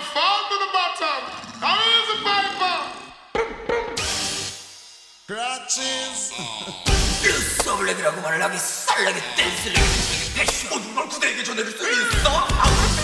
fall to the bottom. How is the piper? Crutches. 르서블랙이라고 말을 하기 쌀라기 댄스를 패션 오늘 걸 그대에게 전해줄 수 있어?